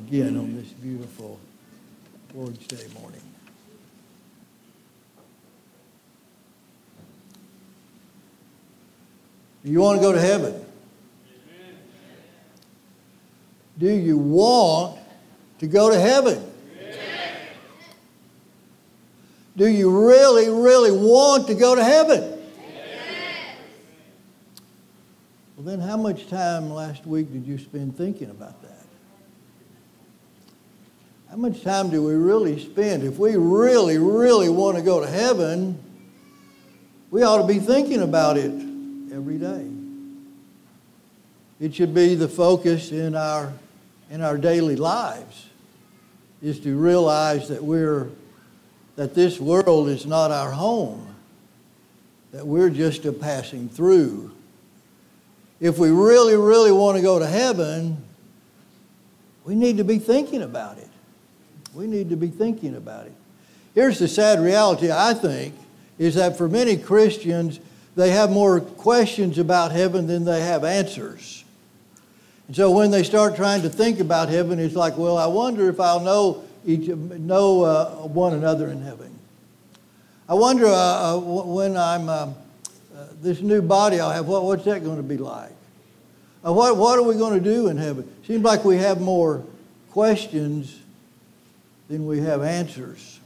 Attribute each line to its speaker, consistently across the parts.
Speaker 1: again on this beautiful Lord's Day morning. Do you want to go to heaven? Amen. Do you want to go to heaven? Amen. Do you really, really want to go to heaven? Amen. Well, then how much time last week did you spend thinking about that? How much time do we really spend? If we really, really want to go to heaven, we ought to be thinking about it every day. It should be the focus in our daily lives, is to realize that this world is not our home, that we're just a passing through. If we really, really want to go to heaven, we need to be thinking about it. We need to be thinking about it. Here's the sad reality, I think, is that for many Christians, they have more questions about heaven than they have answers. And so when they start trying to think about heaven, it's like, well, I wonder if I'll know one another in heaven. I wonder when I'm this new body I'll have, what's that going to be like? What are we going to do in heaven? Seems like we have more questions than we have answers.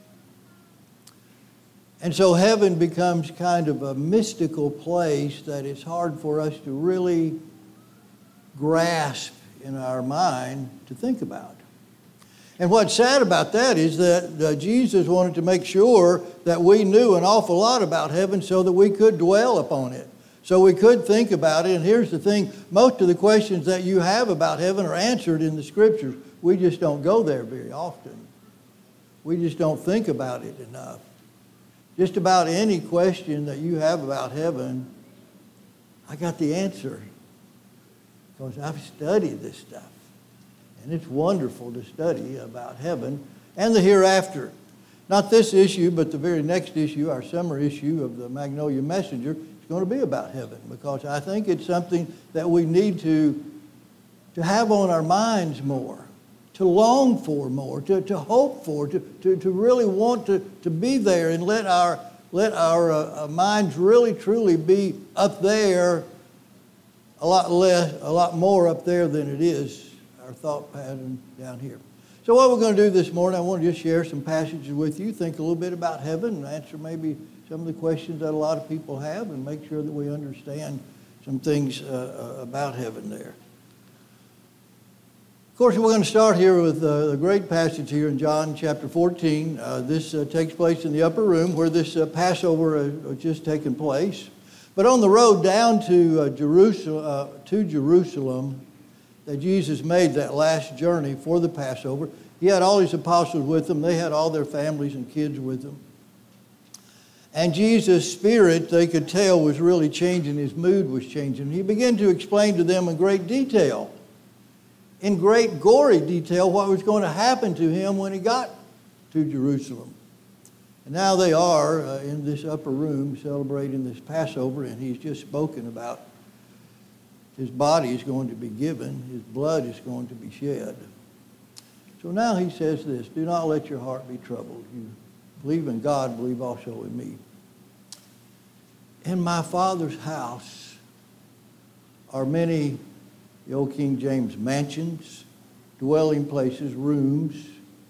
Speaker 1: And so heaven becomes kind of a mystical place that it's hard for us to really grasp in our mind to think about. And what's sad about that is that Jesus wanted to make sure that we knew an awful lot about heaven so that we could dwell upon it, so we could think about it. And here's the thing, most of the questions that you have about heaven are answered in the Scriptures. We just don't go there very often. We just don't think about it enough. Just about any question that you have about heaven, I got the answer. Because I've studied this stuff. And it's wonderful to study about heaven and the hereafter. Not this issue, but the very next issue, our summer issue of the Magnolia Messenger, is going to be about heaven. Because I think it's something that we need to have on our minds more, to long for more, to hope for, to really want to be there and let our minds really truly be up there, a lot more up there than it is our thought pattern down here. So what we're going to do this morning, I want to just share some passages with you, think a little bit about heaven, and answer maybe some of the questions that a lot of people have, and make sure that we understand some things about heaven there. Of course, we're going to start here with a great passage here in John chapter 14. This takes place in the upper room where this Passover has just taken place. But on the road down to Jerusalem, that Jesus made that last journey for the Passover, he had all his apostles with him. They had all their families and kids with them. And Jesus' spirit, they could tell, was really changing. His mood was changing. He began to explain to them in great detail, in great gory detail, what was going to happen to him when he got to Jerusalem. And now they are in this upper room celebrating this Passover, and he's just spoken about his body is going to be given, his blood is going to be shed. So now he says this, do not let your heart be troubled. You believe in God, believe also in me. In my Father's house are many, the old King James, mansions, dwelling places, rooms.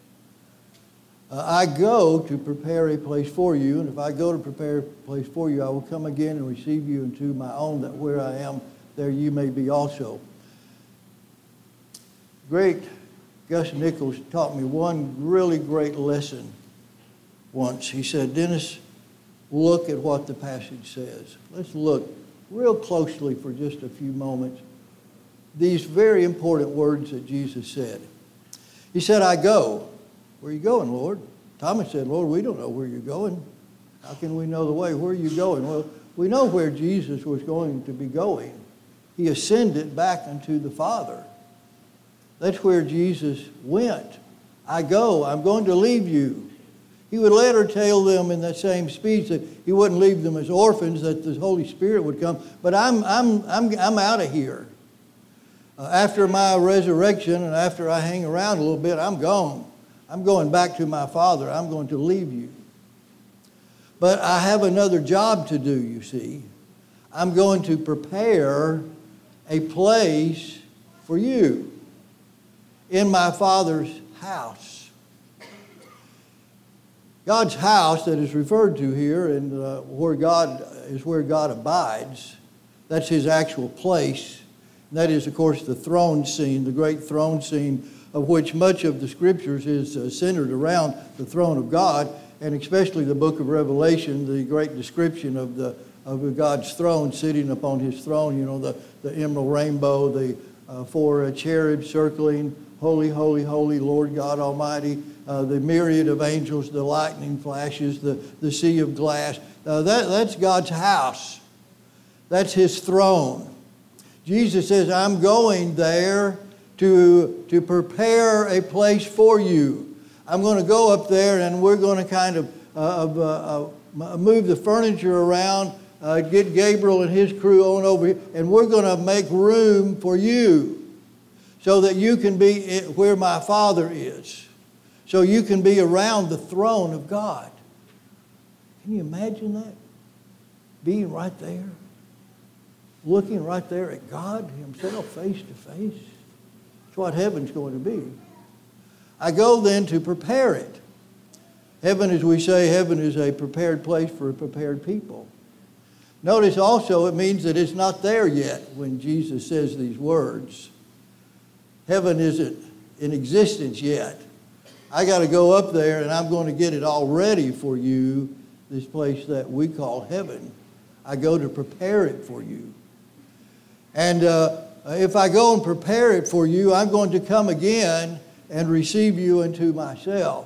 Speaker 1: I go to prepare a place for you, and if I go to prepare a place for you, I will come again and receive you into my own, that where I am, there you may be also. Great Gus Nichols taught me one really great lesson once. He said, Dennis, look at what the passage says. Let's look real closely for just a few moments. These very important words that Jesus said. He said, I go. Where are you going, Lord? Thomas said, Lord, we don't know where you're going. How can we know the way? Where are you going? Well, we know where Jesus was going to be going. He ascended back unto the Father. That's where Jesus went. I go. I'm going to leave you. He would later tell them in that same speech that he wouldn't leave them as orphans, that the Holy Spirit would come. But I'm out of here. After my resurrection and after I hang around a little bit, I'm gone. I'm going back to my Father. I'm going to leave you. But I have another job to do, you see. I'm going to prepare a place for you in my Father's house. God's house that is referred to here and where God abides, that's his actual place. And that is, of course, the throne scene, the great throne scene of which much of the Scriptures is centered around the throne of God, and especially the book of Revelation, the great description of God's throne, sitting upon his throne, you know, the emerald rainbow, the four cherubs circling, holy, holy, holy, Lord God Almighty, the myriad of angels, the lightning flashes, the sea of glass. That's God's house. That's his throne. Jesus says, I'm going there to prepare a place for you. I'm going to go up there and we're going to kind of move the furniture around, get Gabriel and his crew on over here, and we're going to make room for you so that you can be where my Father is. So you can be around the throne of God. Can you imagine that? Being right there. Looking right there at God himself face to face. That's what heaven's going to be. I go then to prepare it. Heaven, as we say, heaven is a prepared place for a prepared people. Notice also it means that it's not there yet when Jesus says these words. Heaven isn't in existence yet. I got to go up there and I'm going to get it all ready for you, this place that we call heaven. I go to prepare it for you. And if I go and prepare it for you, I'm going to come again and receive you into myself.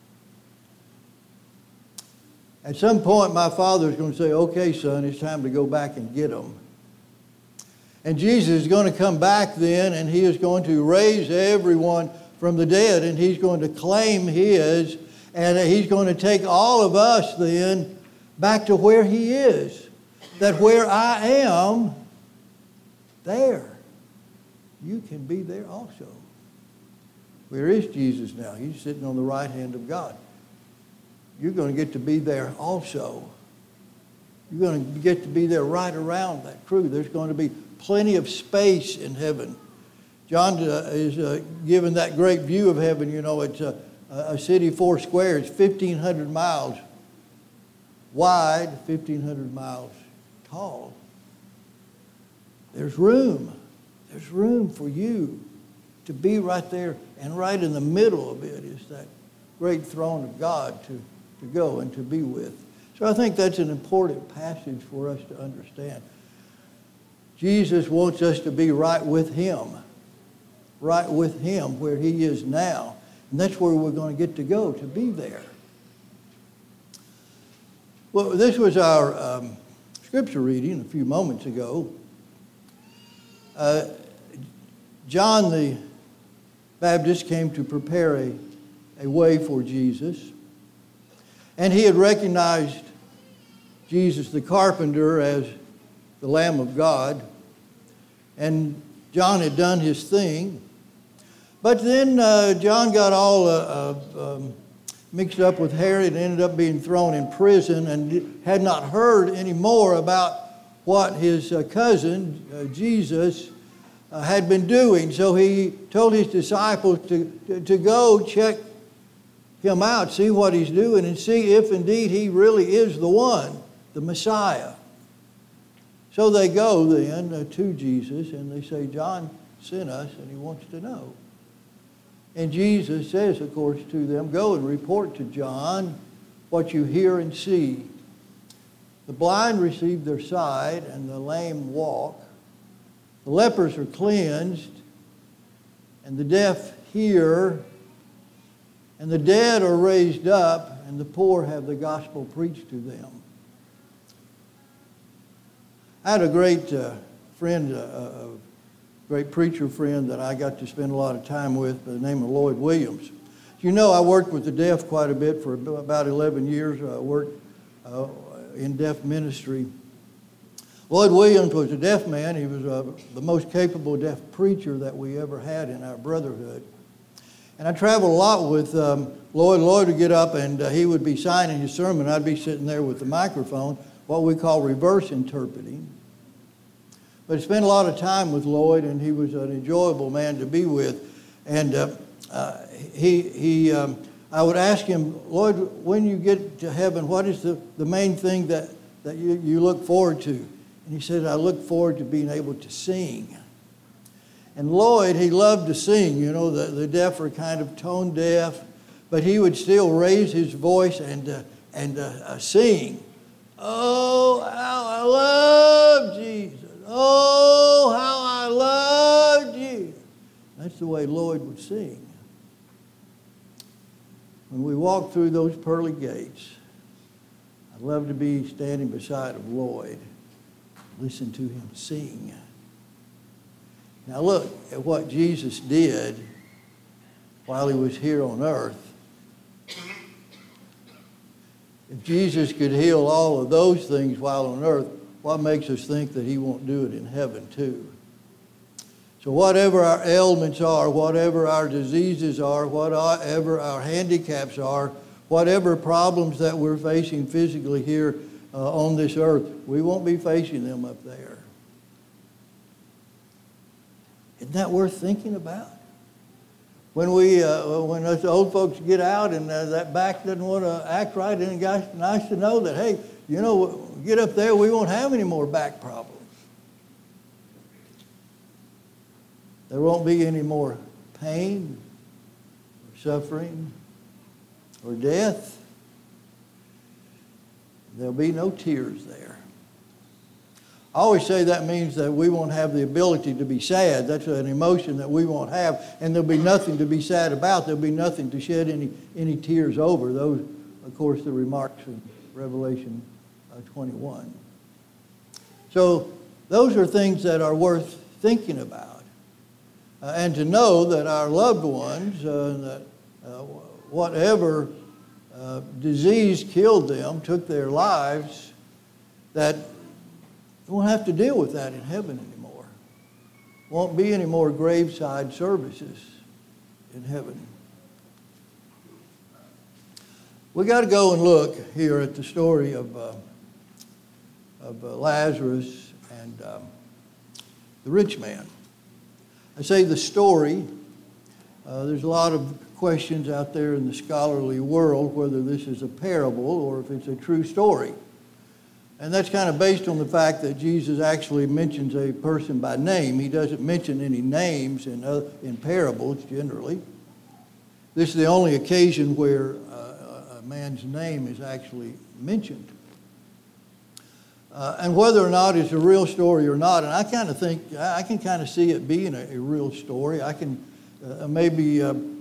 Speaker 1: At some point, my Father is going to say, okay, son, it's time to go back and get them. And Jesus is going to come back then, and he is going to raise everyone from the dead, and he's going to claim his, and he's going to take all of us then back to where he is. That where I am, there, you can be there also. Where is Jesus now? He's sitting on the right hand of God. You're going to get to be there also. You're going to get to be there right around that crew. There's going to be plenty of space in heaven. John is given that great view of heaven. You know, it's a city 4 squares, 1,500 miles wide, 1,500 miles tall. There's room. There's room for you to be right there, and right in the middle of it is that great throne of God to go and to be with. So I think that's an important passage for us to understand. Jesus wants us to be right with him where he is now. And that's where we're going to get to go, to be there. Well, this was our scripture reading a few moments ago. John the Baptist came to prepare a way for Jesus. And he had recognized Jesus the carpenter as the Lamb of God. And John had done his thing. But then John got all mixed up with Herod and ended up being thrown in prison and had not heard any more about what his cousin, Jesus, had been doing. So he told his disciples to go check him out, see what he's doing, and see if indeed he really is the one, the Messiah. So they go then to Jesus and they say, John sent us and he wants to know. And Jesus says, of course, to them, go and report to John what you hear and see. The blind receive their sight and the lame walk. The lepers are cleansed and the deaf hear. And the dead are raised up, and the poor have the gospel preached to them. I had a great friend, a great preacher friend that I got to spend a lot of time with by the name of Lloyd Williams. You know, I worked with the deaf quite a bit for about 11 years. I worked in deaf ministry. Lloyd Williams was a deaf man. He was the most capable deaf preacher that we ever had in our brotherhood. And I traveled a lot with Lloyd. Lloyd would get up and he would be signing his sermon. I'd be sitting there with the microphone, what we call reverse interpreting. But I spent a lot of time with Lloyd, and he was an enjoyable man to be with. And I would ask him, Lloyd, when you get to heaven, what is the main thing that you look forward to? And he said, I look forward to being able to sing. And Lloyd, he loved to sing. You know, the deaf are kind of tone deaf, but he would still raise his voice and sing. Oh, how I love Jesus. Oh, how I love Jesus. That's the way Lloyd would sing. When we walk through those pearly gates, I'd love to be standing beside of Lloyd, listen to him sing. Now look at what Jesus did while he was here on earth. If Jesus could heal all of those things while on earth, what makes us think that he won't do it in heaven too? So whatever our ailments are, whatever our diseases are, whatever our handicaps are, whatever problems that we're facing physically here on this earth, we won't be facing them up there. Isn't that worth thinking about? When us old folks get out and that back doesn't want to act right, and it's nice to know that, hey, you know, get up there, we won't have any more back problems. There won't be any more pain, or suffering, or death. There'll be no tears there. I always say that means that we won't have the ability to be sad. That's an emotion that we won't have, and there'll be nothing to be sad about. There'll be nothing to shed any tears over. Those, of course, the remarks in Revelation 21. So those are things that are worth thinking about. And to know that our loved ones, whatever disease killed them, took their lives, that we won't have to deal with that in heaven anymore. Won't be any more graveside services in heaven. We got to go and look here at the story of Lazarus and the rich man. I say the story. There's a lot of questions out there in the scholarly world whether this is a parable or if it's a true story. And that's kind of based on the fact that Jesus actually mentions a person by name. He doesn't mention any names in parables generally. This is the only occasion where a man's name is actually mentioned. And whether or not it's a real story or not, and I kind of think, I can kind of see it being a real story. I can, maybe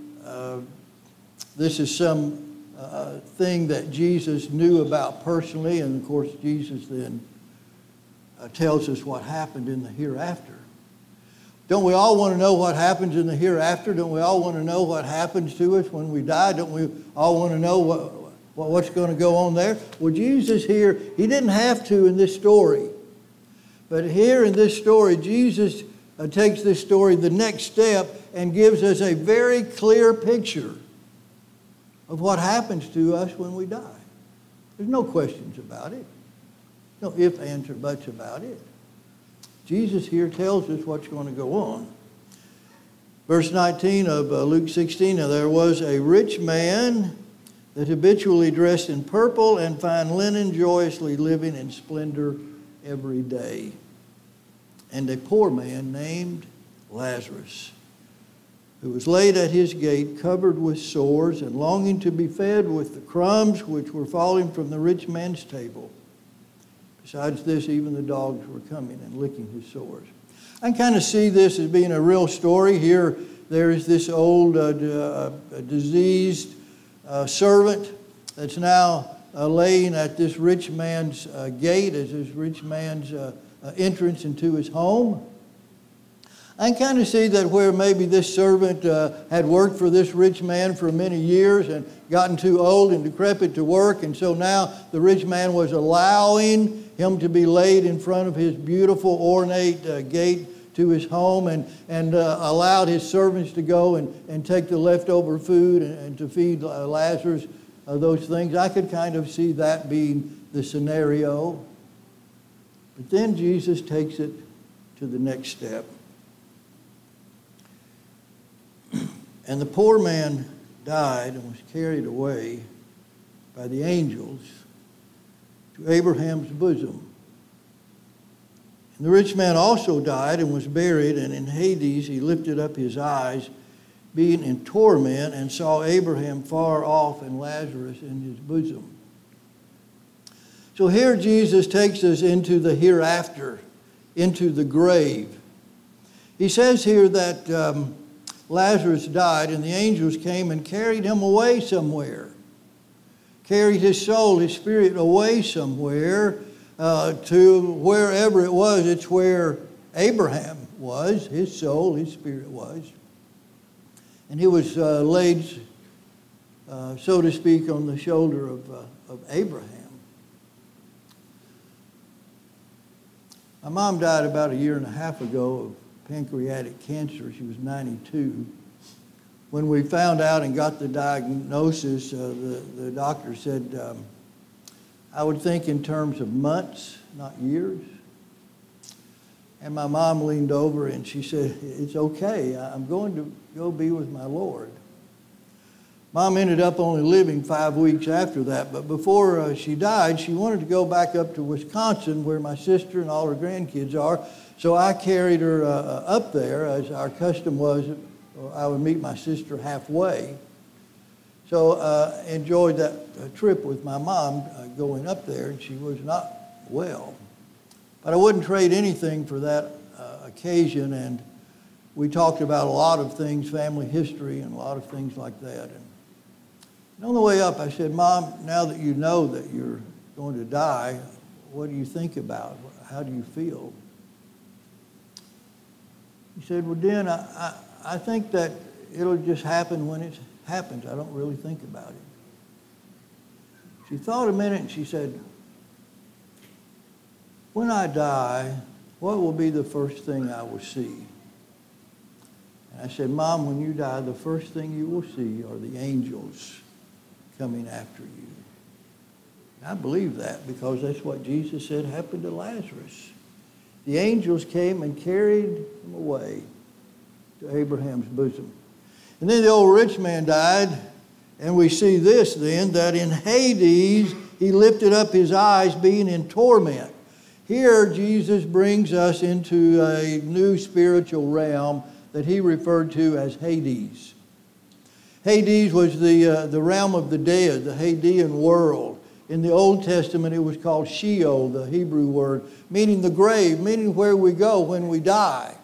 Speaker 1: this is some thing that Jesus knew about personally, and of course Jesus then tells us what happened in the hereafter. Don't we all want to know what happens in the hereafter? Don't we all want to know what happens to us when we die? Don't we all want to know what's going to go on there? Well, Jesus here, he didn't have to in this story. But here in this story, Jesus takes this story the next step and gives us a very clear picture of what happens to us when we die. There's no questions about it. No ifs, ands, or buts about it. Jesus here tells us what's going to go on. Verse 19 of Luke 16, now there was a rich man that habitually dressed in purple and fine linen, joyously living in splendor every day. And a poor man named Lazarus, who was laid at his gate, covered with sores, and longing to be fed with the crumbs which were falling from the rich man's table. Besides this, even the dogs were coming and licking his sores. I can kind of see this as being a real story. Here, there is this old diseased servant that's now laying at this rich man's gate as this rich man's entrance into his home. I can kind of see that where maybe this servant had worked for this rich man for many years and gotten too old and decrepit to work, and so now the rich man was allowing him to be laid in front of his beautiful ornate gate to his home, and allowed his servants to go and take the leftover food and to feed Lazarus those things. I could kind of see that being the scenario. But then Jesus takes it to the next step. And the poor man died and was carried away by the angels to Abraham's bosom. And the rich man also died and was buried, and in Hades he lifted up his eyes, being in torment, and saw Abraham far off and Lazarus in his bosom. So here Jesus takes us into the hereafter, into the grave. He says here that Lazarus died, and the angels came and carried him away somewhere. Carried his soul, his spirit away somewhere to wherever it was. It's where Abraham was, his soul, his spirit was. And he was laid, so to speak, on the shoulder of Abraham. My mom died about 1.5 years ago of pancreatic cancer. She was 92. When we found out and got the diagnosis, the doctor said, I would think in terms of months, not years. And my mom leaned over and she said, it's okay. I'm going to go be with my Lord. Mom ended up only living 5 weeks after that, but before she died, she wanted to go back up to Wisconsin where my sister and all her grandkids are. So I carried her up there, as our custom was. I would meet my sister halfway. So enjoyed that trip with my mom going up there, and she was not well. But I wouldn't trade anything for that occasion, and we talked about a lot of things, family history and a lot of things like that. And on the way up, I said, Mom, now that you know that you're going to die, what do you think about? How do you feel? He said, well, Den, I think that it'll just happen when it happens. I don't really think about it. She thought a minute and she said, when I die, what will be the first thing I will see? And I said, Mom, when you die, the first thing you will see are the angels coming after you. And I believe that because that's what Jesus said happened to Lazarus. The angels came and carried him away to Abraham's bosom. And then the old rich man died, and we see this then, that in Hades he lifted up his eyes, being in torment. Here Jesus brings us into a new spiritual realm that he referred to as Hades. Hades was the realm of the dead, the Hadean world. In the Old Testament, it was called Sheol, the Hebrew word, meaning the grave, meaning where we go when we die.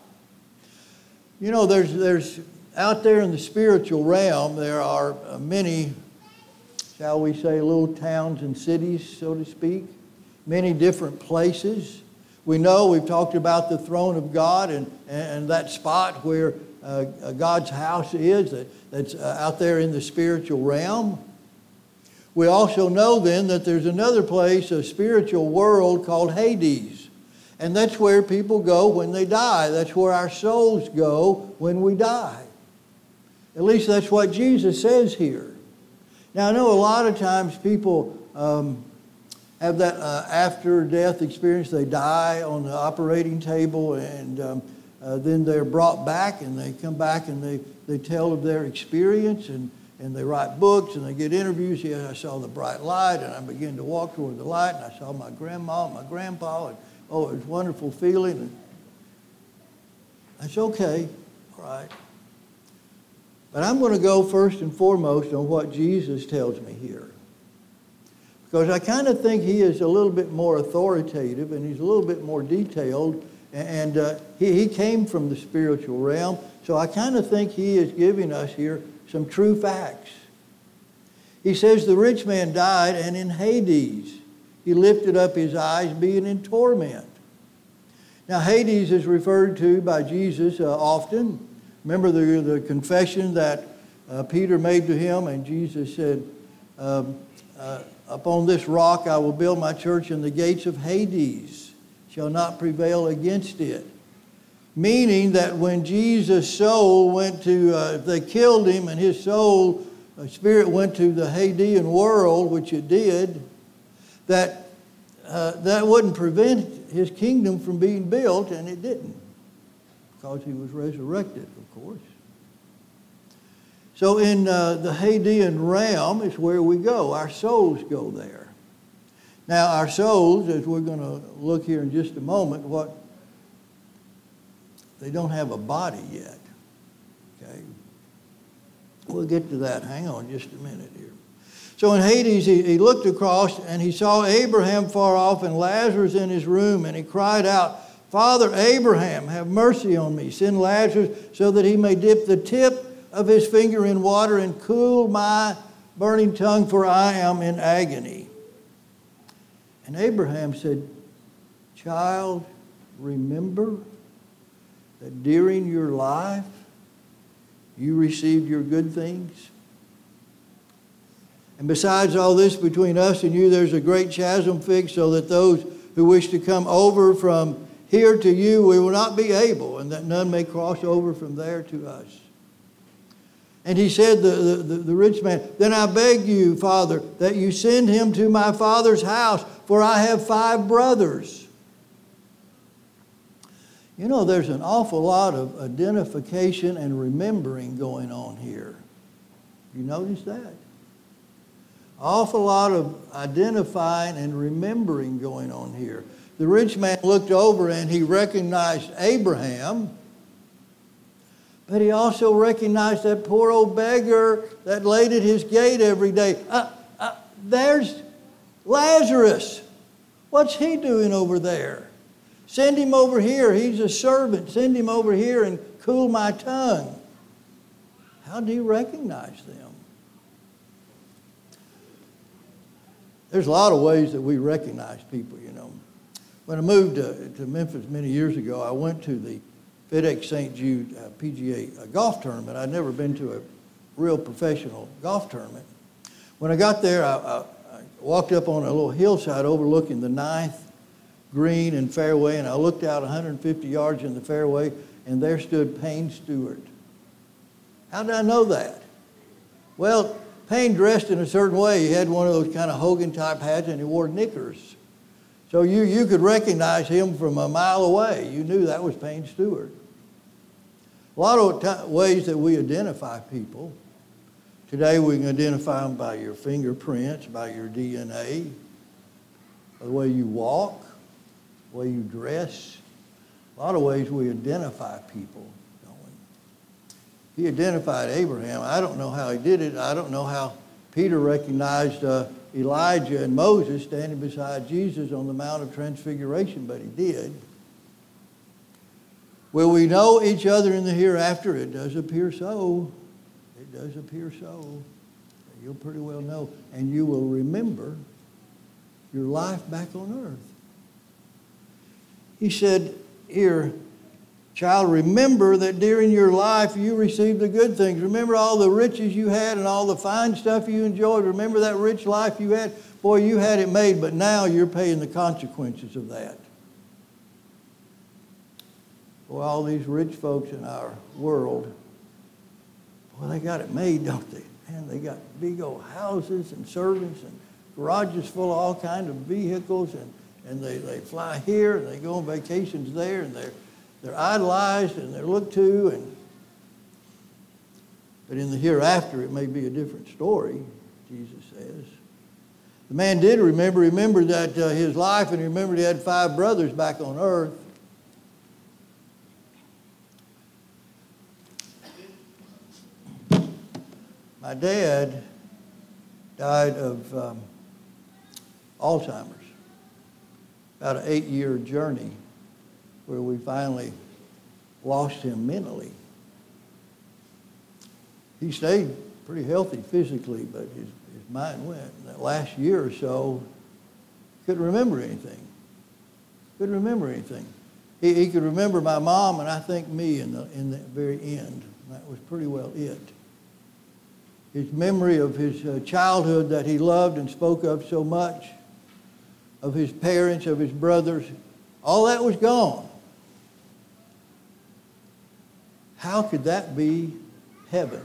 Speaker 1: You know, there's out there in the spiritual realm, there are many, shall we say, little towns and cities, so to speak, many different places. We know, we've talked about the throne of God and that spot where God's house is, that's out there in the spiritual realm. We also know then that there's another place, a spiritual world called Hades. And that's where people go when they die. That's where our souls go when we die. At least that's what Jesus says here. Now, I know a lot of times people have that after-death experience. They die on the operating table, and then they're brought back, and they come back and they tell of their experience, and they write books, and they get interviews. Yeah, I saw the bright light, and I began to walk toward the light, and I saw my grandma and my grandpa, and oh, it was a wonderful feeling. And that's okay, all right. But I'm going to go first and foremost on what Jesus tells me here. Because I kind of think he is a little bit more authoritative, and he's a little bit more detailed, and he came from the spiritual realm, so I kind of think he is giving us here some true facts. He says the rich man died, and in Hades he lifted up his eyes, being in torment. Now, Hades is referred to by Jesus often. Remember the confession that Peter made to him, and Jesus said, upon this rock I will build my church, and the gates of Hades shall not prevail against it. Meaning that when Jesus' soul went to, they killed him, and his soul, spirit went to the Hadean world, which it did, that wouldn't prevent his kingdom from being built, and it didn't, because he was resurrected, of course. So in the Hadean realm is where we go. Our souls go there. Now, our souls, as we're going to look here in just a moment, they don't have a body yet. Okay? We'll get to that. Hang on just a minute here. So in Hades, he looked across and he saw Abraham far off and Lazarus in his room, and he cried out, Father Abraham, have mercy on me. Send Lazarus so that he may dip the tip of his finger in water and cool my burning tongue, for I am in agony. And Abraham said, Child, remember that during your life you received your good things. And besides all this, between us and you there's a great chasm fixed, so that those who wish to come over from here to you, we will not be able, and that none may cross over from there to us. And he said, the rich man, Then I beg you, Father, that you send him to my father's house, for I have 5 brothers. You know, there's an awful lot of identification and remembering going on here. You notice that? Awful lot of identifying and remembering going on here. The rich man looked over and he recognized Abraham, but he also recognized that poor old beggar that laid at his gate every day. There's Lazarus. What's he doing over there? Send him over here. He's a servant. Send him over here and cool my tongue. How do you recognize them? There's a lot of ways that we recognize people, you know. When I moved to Memphis many years ago, I went to the FedEx St. Jude PGA golf tournament. I'd never been to a real professional golf tournament. When I got there, I walked up on a little hillside overlooking the 9th green and fairway, and I looked out 150 yards in the fairway, and there stood Payne Stewart. How did I know that? Well, Payne dressed in a certain way. He had one of those kind of Hogan-type hats, and he wore knickers. So you could recognize him from a mile away. You knew that was Payne Stewart. A lot of ways that we identify people. Today we can identify them by your fingerprints, by your DNA, by the way you walk, the way you dress. A lot of ways we identify people, don't we? He identified Abraham. I don't know how he did it. I don't know how Peter recognized Elijah and Moses standing beside Jesus on the Mount of Transfiguration, but he did. Will we know each other in the hereafter? It does appear so. It does appear so. You'll pretty well know. And you will remember your life back on earth. He said here, child, remember that during your life you received the good things. Remember all the riches you had and all the fine stuff you enjoyed. Remember that rich life you had. Boy, you had it made, but now you're paying the consequences of that. Boy, all these rich folks in our world, boy, they got it made, don't they? Man, they got big old houses and servants and garages full of all kinds of vehicles, and they fly here and they go on vacations there, and they're idolized and they're looked to. But in the hereafter, it may be a different story, Jesus says. The man did remember that his life, and he remembered he had 5 brothers back on earth. My dad died of Alzheimer's. About an 8-year journey where we finally lost him mentally. He stayed pretty healthy physically, but his mind went. And that last year or so, couldn't remember anything. He could remember my mom and I think me in the very end. That was pretty well it. His memory of his childhood that he loved and spoke of so much, of his parents, of his brothers, all that was gone. How could that be heaven?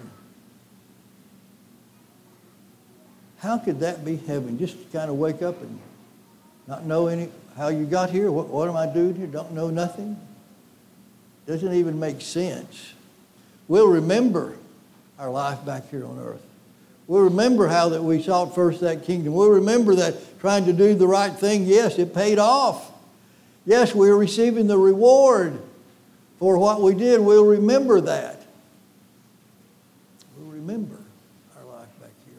Speaker 1: How could that be heaven? Just to kind of wake up and not know how you got here. What am I doing here? Don't know nothing. Doesn't even make sense. We'll remember our life back here on earth. We'll remember how that we sought first that kingdom. We'll remember that trying to do the right thing, yes, it paid off. Yes, we're receiving the reward for what we did. We'll remember that. We'll remember our life back here.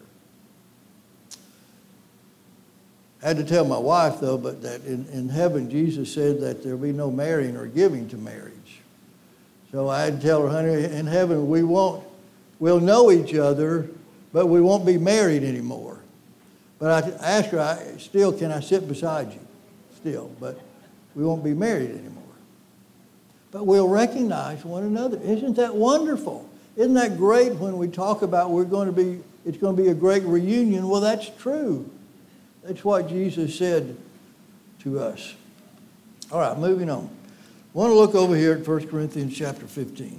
Speaker 1: I had to tell my wife, though, but that in heaven, Jesus said that there'll be no marrying or giving to marriage. So I had to tell her, honey, in heaven we'll know each other, but we won't be married anymore. But I asked her, can I sit beside you? Still, but we won't be married anymore. But we'll recognize one another. Isn't that wonderful? Isn't that great when we talk about it's going to be a great reunion? Well, that's true. That's what Jesus said to us. All right, moving on. I want to look over here at 1 Corinthians chapter 15.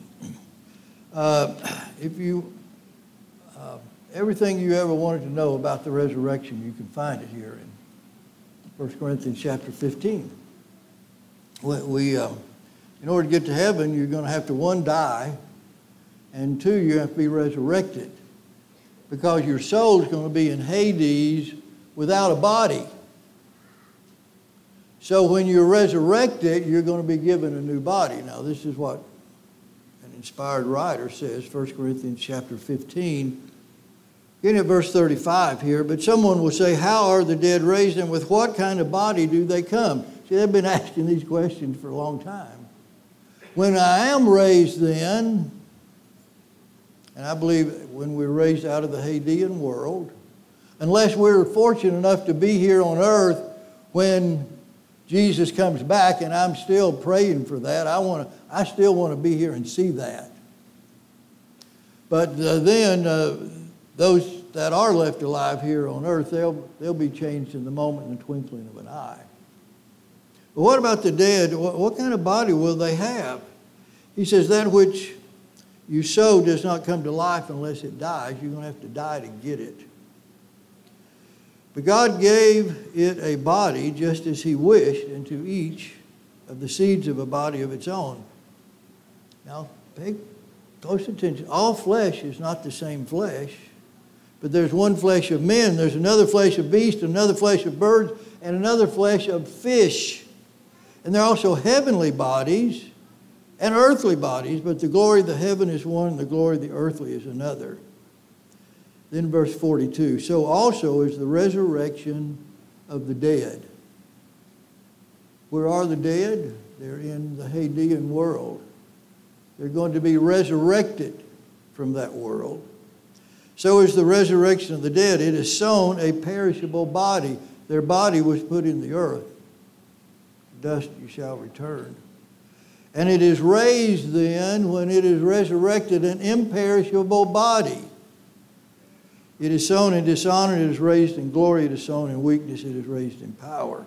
Speaker 1: Everything you ever wanted to know about the resurrection, you can find it here in 1 Corinthians chapter 15. In order to get to heaven, you're going to have to, one, die, and two, you have to be resurrected, because your soul is going to be in Hades without a body. So when you're resurrected, you're going to be given a new body. Now, this is what an inspired writer says, 1 Corinthians chapter 15, getting at verse 35 here. But someone will say, how are the dead raised, and with what kind of body do they come? See, they've been asking these questions for a long time. When I am raised then, and I believe when we're raised out of the Hadean world, unless we're fortunate enough to be here on earth when Jesus comes back, and I'm still praying for that. I still want to be here and see that. But then those that are left alive here on earth, they'll be changed in the moment, in the twinkling of an eye. But what about the dead? What kind of body will they have? He says, that which you sow does not come to life unless it dies. You're going to have to die to get it. But God gave it a body just as he wished, and to each of the seeds of a body of its own. Now, pay close attention. All flesh is not the same flesh, but there's one flesh of men, there's another flesh of beasts, another flesh of birds, and another flesh of fish. And there are also heavenly bodies and earthly bodies, but the glory of the heaven is one, and the glory of the earthly is another. Then verse 42, so also is the resurrection of the dead. Where are the dead? They're in the Hadean world. They're going to be resurrected from that world. So is the resurrection of the dead. It is sown a perishable body. Their body was put in the earth. Dust you shall return. And it is raised then, when it is resurrected, an imperishable body. It is sown in dishonor, it is raised in glory. It is sown in weakness, it is raised in power.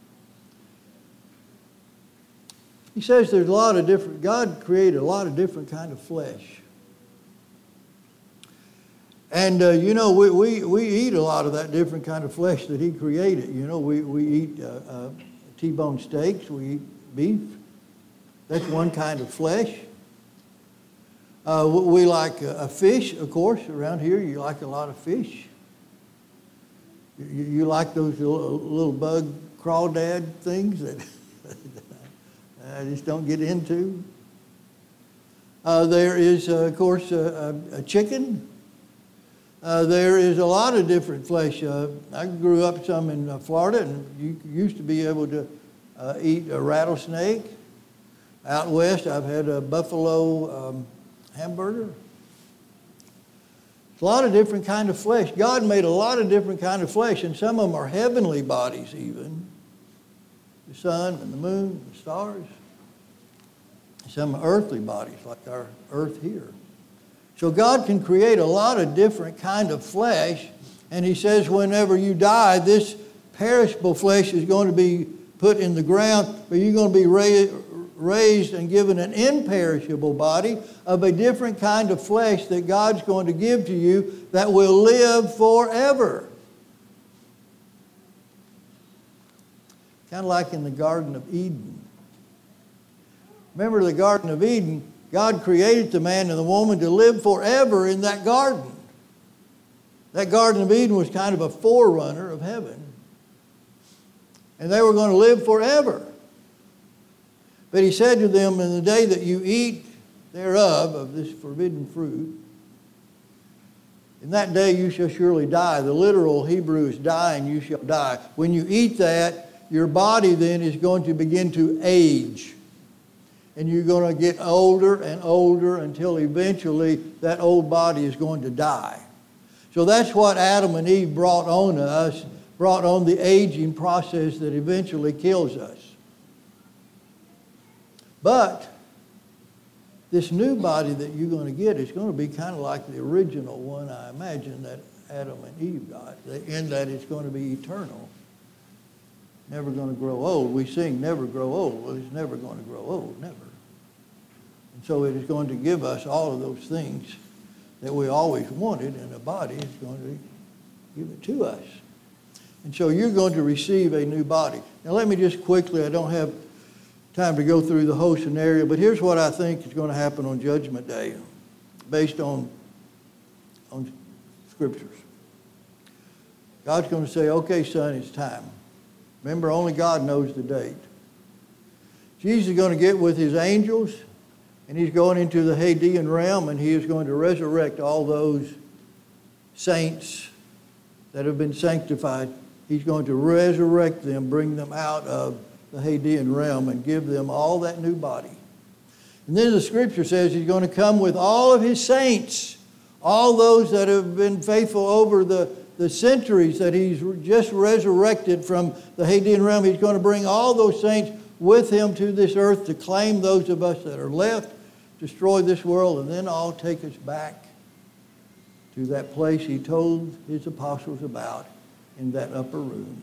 Speaker 1: He says there's God created a lot of different kind of flesh. And, we eat a lot of that different kind of flesh that he created. We eat T-bone steaks, we eat beef. That's one kind of flesh. We like a fish, of course. Around here, you like a lot of fish. You like those little bug crawdad things that I just don't get into. There is, of course, a chicken. There is a lot of different flesh. I grew up some in Florida, and you used to be able to eat a rattlesnake. Out west, I've had a buffalo hamburger. A lot of different kind of flesh. God made a lot of different kind of flesh, and some of them are heavenly bodies even. The sun and the moon and the stars. some earthly bodies like our earth here. So God can create a lot of different kind of flesh, and he says whenever you die, this perishable flesh is going to be put in the ground, but you're going to be raised and given an imperishable body of a different kind of flesh that God's going to give to you that will live forever. Kind of like in the Garden of Eden. Remember the Garden of Eden, God created the man and the woman to live forever in that garden. That Garden of Eden was kind of a forerunner of heaven. And they were going to live forever. But he said to them, in the day that you eat thereof, of this forbidden fruit, in that day you shall surely die. The literal Hebrew is die and you shall die. When you eat that, your body then is going to begin to age. And you're going to get older and older until eventually that old body is going to die. So that's what Adam and Eve brought on us, brought on the aging process that eventually kills us. But this new body that you're going to get is going to be kind of like the original one, I imagine, that Adam and Eve got, in that it's going to be eternal. Never going to grow old. We sing, never grow old. Well, it's never going to grow old, never. And so it is going to give us all of those things that we always wanted, and the body is going to give it to us. And so you're going to receive a new body. Now let me just quickly, I don't have time to go through the whole scenario, but here's what I think is going to happen on Judgment Day based on scriptures. God's going to say, okay, son, it's time. Remember, only God knows the date. Jesus is going to get with his angels, and he's going into the Hadean realm, and he is going to resurrect all those saints that have been sanctified. He's going to resurrect them, bring them out of the Hadean realm, and give them all that new body. And then the scripture says he's going to come with all of his saints, all those that have been faithful over the centuries that he's just resurrected from the Hadean realm. He's going to bring all those saints with him to this earth to claim those of us that are left, destroy this world, and then all take us back to that place he told his apostles about in that upper room,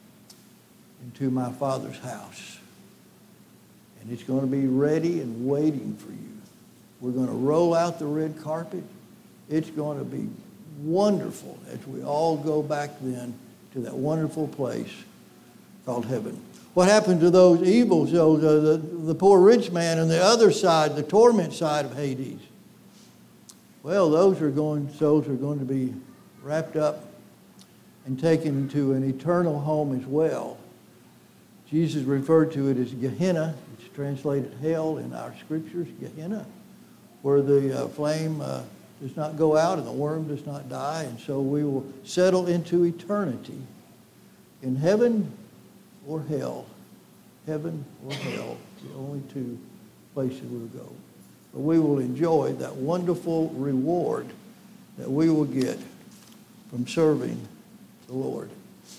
Speaker 1: into my Father's house. And it's going to be ready and waiting for you. We're going to roll out the red carpet. It's going to be wonderful as we all go back then to that wonderful place called heaven. What happened to those evil souls, the poor rich man and the other side, the torment side of Hades? Well, those souls are going to be wrapped up and taken into an eternal home as well. Jesus referred to it as Gehenna. It's translated hell in our scriptures, Gehenna, where the flame does not go out and the worm does not die. And so we will settle into eternity in heaven or hell. Heaven or hell, the only two places we'll go. But we will enjoy that wonderful reward that we will get from serving the Lord.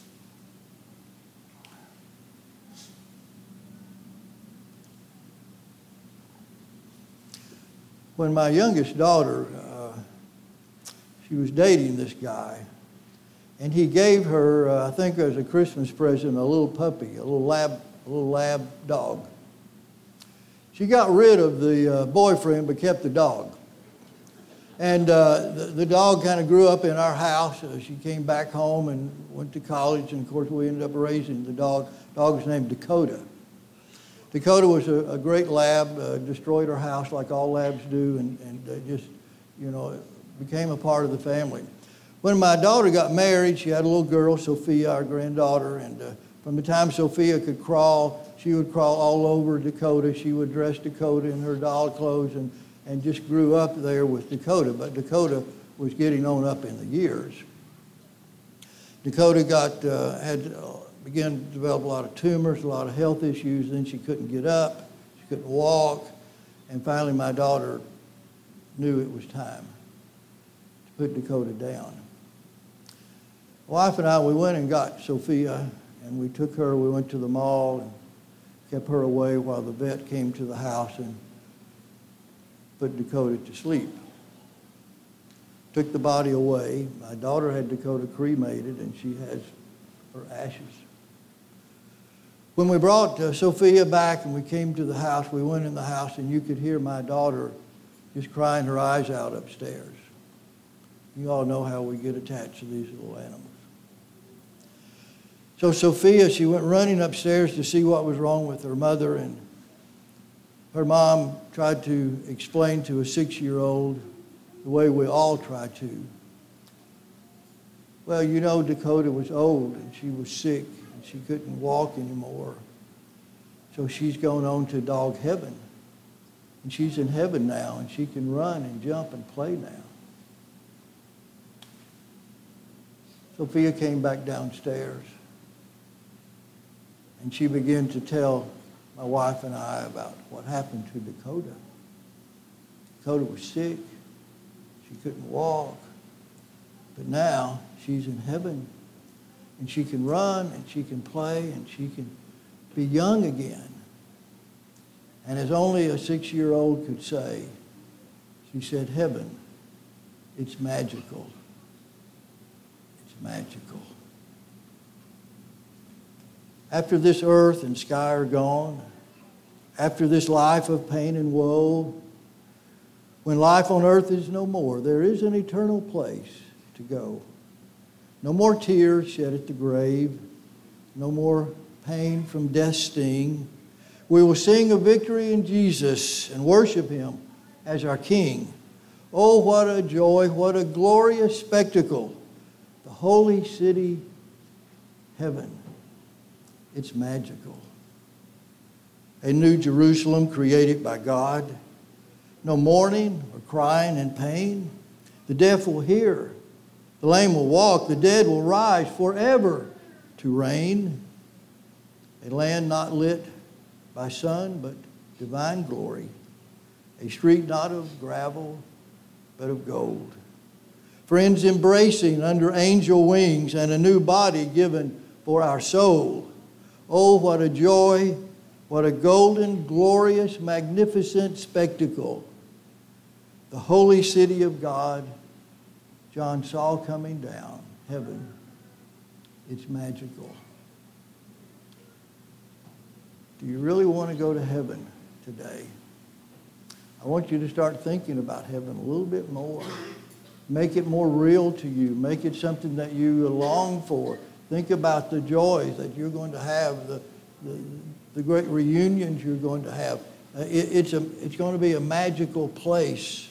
Speaker 1: When my youngest daughter, she was dating this guy, and he gave her, I think as a Christmas present, a little puppy, a little lab dog. She got rid of the boyfriend but kept the dog. And the dog kind of grew up in our house. She came back home and went to college, and of course we ended up raising the dog. The dog was named Dakota. Dakota was a great lab, destroyed our house like all labs do, and just, became a part of the family. When my daughter got married, she had a little girl, Sophia, our granddaughter, and from the time Sophia could crawl, she would crawl all over Dakota. She would dress Dakota in her doll clothes and just grew up there with Dakota. But Dakota was getting on up in the years. Dakota began to develop a lot of tumors, a lot of health issues. Then she couldn't get up, she couldn't walk, and finally my daughter knew it was time to put Dakota down. My wife and I, we went and got Sophia, and we took her. We went to the mall and kept her away while the vet came to the house and put Dakota to sleep. Took the body away. My daughter had Dakota cremated, and she has her ashes. When we brought Sophia back and we came to the house, we went in the house, and you could hear my daughter just crying her eyes out upstairs. You all know how we get attached to these little animals. So Sophia, she went running upstairs to see what was wrong with her mother, and her mom tried to explain to a 6-year-old the way we all try to. Well, you know, Dakota was old and she was sick and she couldn't walk anymore. So she's going on to dog heaven. And she's in heaven now and she can run and jump and play now. Sophia came back downstairs and she began to tell my wife and I about what happened to Dakota. Dakota was sick. She couldn't walk. But now she's in heaven. And she can run and she can play and she can be young again. And as only a 6-year-old could say, she said, heaven, it's magical. It's magical. After this earth and sky are gone, after this life of pain and woe, when life on earth is no more, there is an eternal place to go. No more tears shed at the grave, no more pain from death's sting. We will sing of victory in Jesus and worship Him as our King. Oh, what a joy, what a glorious spectacle. The holy city, heaven. It's magical. A new Jerusalem created by God. No mourning or crying and pain. The deaf will hear. The lame will walk. The dead will rise forever to reign. A land not lit by sun, but divine glory. A street not of gravel, but of gold. Friends embracing under angel wings and a new body given for our soul. Oh, what a joy, what a golden, glorious, magnificent spectacle. The holy city of God, John saw coming down, heaven. It's magical. Do you really want to go to heaven today? I want you to start thinking about heaven a little bit more. Make it more real to you. Make it something that you long for. Think about the joys that you're going to have, the great reunions you're going to have. It's going to be a magical place.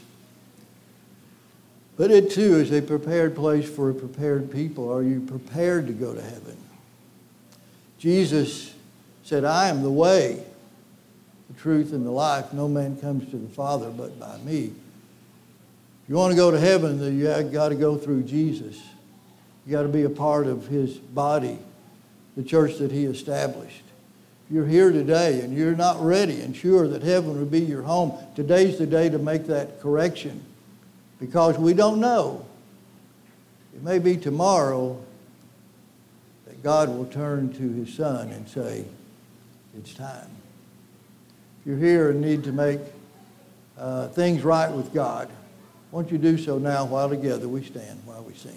Speaker 1: But it too is a prepared place for a prepared people. Are you prepared to go to heaven? Jesus said, I am the way, the truth, and the life. No man comes to the Father but by me. If you want to go to heaven, then you've got to go through Jesus. You've got to be a part of His body, the church that He established. If you're here today and you're not ready and sure that heaven will be your home, today's the day to make that correction. Because we don't know. It may be tomorrow that God will turn to His Son and say, it's time. If you're here and need to make things right with God, why don't you do so now while together we stand, while we sing.